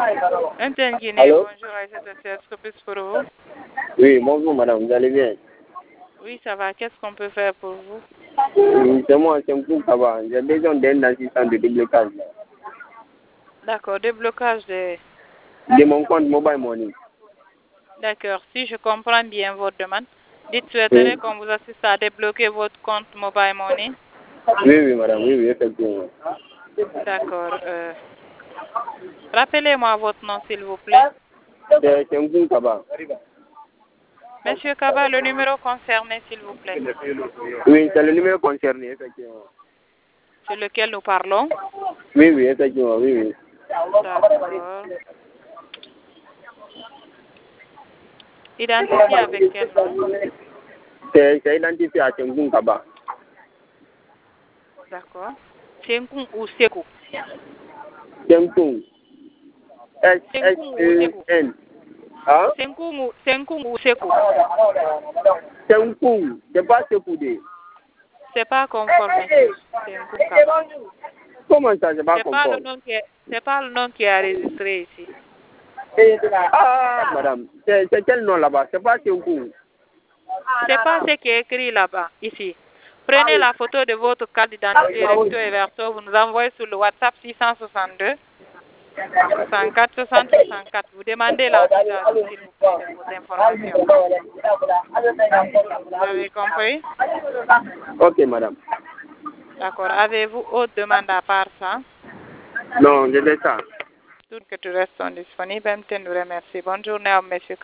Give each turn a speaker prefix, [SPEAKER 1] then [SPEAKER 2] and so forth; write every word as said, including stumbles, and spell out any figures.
[SPEAKER 1] Antenne Guinée, bonjour, Aïssa Tassiat, plus pour vous.
[SPEAKER 2] Oui, bonjour madame, vous allez bien?
[SPEAKER 1] Oui, ça va. Qu'est-ce qu'on peut faire pour vous?
[SPEAKER 2] Oui, c'est moi, c'est un coup, ça va. J'ai besoin d'un assistant de déblocage.
[SPEAKER 1] D'accord, déblocage de...
[SPEAKER 2] De mon compte Mobile Money.
[SPEAKER 1] D'accord, si je comprends bien votre demande, dites souhaiterez
[SPEAKER 2] Oui.
[SPEAKER 1] qu'on vous assiste à débloquer votre compte Mobile Money.
[SPEAKER 2] Oui, oui madame, oui, oui, effectivement.
[SPEAKER 1] D'accord. Euh... Rappelez-moi votre nom, s'il vous plaît.
[SPEAKER 2] C'est c'est un coup, ça va.
[SPEAKER 1] Monsieur Kaba, le numéro concerné, s'il vous plaît.
[SPEAKER 2] Oui, c'est le numéro concerné, effectivement.
[SPEAKER 1] Sur lequel nous parlons.
[SPEAKER 2] Oui, oui, effectivement, oui, oui.
[SPEAKER 1] D'accord. Identifié avec quel nom?
[SPEAKER 2] C'est c'est identifié à Tengkung Kaba.
[SPEAKER 1] D'accord. Senkung ou Sekou?
[SPEAKER 2] Tengkung. S S
[SPEAKER 1] Senkung ou
[SPEAKER 2] E
[SPEAKER 1] Sekou?
[SPEAKER 2] N. Hein?
[SPEAKER 1] Senkung ou, Senkung ou Sekou?
[SPEAKER 2] Tengkung, c'est pas Sekoudé.
[SPEAKER 1] C'est pas conforme, monsieur. Senkung Kaba.
[SPEAKER 2] Comment ça, c'est pas
[SPEAKER 1] C'est pas le
[SPEAKER 2] conforme?
[SPEAKER 1] nom qui est, c'est pas le nom qui est enregistré ici.
[SPEAKER 2] Ah, madame, c'est c'est quel nom là-bas? C'est pas Tengkung.
[SPEAKER 1] C'est pas ce qui est écrit là-bas, ici. Prenez la photo de votre carte d'identité recto et verso, vous nous envoyez sur le WhatsApp six cent soixante-deux, soixante-quatre, soixante, soixante-quatre. Vous demandez la mise à jour, s'il vous plaît, de vos informations. Vous avez compris?
[SPEAKER 2] Ok, madame.
[SPEAKER 1] D'accord. Avez-vous autre demande à part ça?
[SPEAKER 2] Non, je vais ça.
[SPEAKER 1] Toutes que tu restes disponibles, M T nous remercie. Bonne journée à monsieur.